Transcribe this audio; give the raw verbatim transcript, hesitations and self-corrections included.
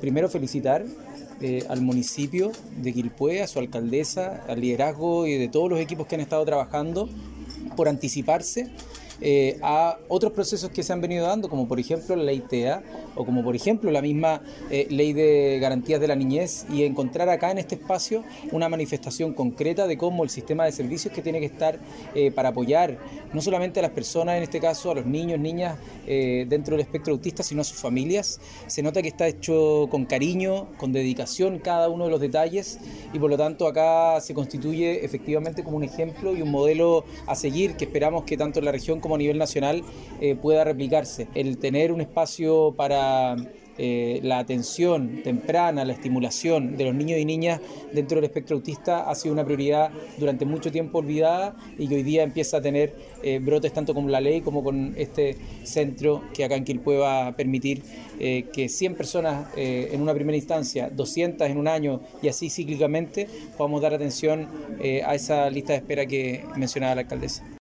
primero felicitar eh, al municipio de Quilpué, a su alcaldesa, al liderazgo y de todos los equipos que han estado trabajando por anticiparse eh, a otros procesos que se han venido dando, como por ejemplo la ley T E A o como por ejemplo la misma eh, ley de garantías de la niñez, y encontrar acá en este espacio una manifestación concreta de cómo el sistema de servicios que tiene que estar eh, para apoyar no solamente a las personas, en este caso a los niños, niñas eh, dentro del espectro autista, sino a sus familias. Se nota que está hecho con cariño, con dedicación cada uno de los detalles, y por lo tanto acá se constituye efectivamente como un ejemplo y un modelo a seguir que esperamos que tanto en la región como a nivel nacional eh, pueda replicarse. El tener un espacio para Eh, la atención temprana, la estimulación de los niños y niñas dentro del espectro autista ha sido una prioridad durante mucho tiempo olvidada, y que hoy día empieza a tener eh, brotes tanto con la ley como con este centro que acá en Quilpué va a permitir eh, que cien personas eh, en una primera instancia, doscientas en un año y así cíclicamente podamos dar atención eh, a esa lista de espera que mencionaba la alcaldesa.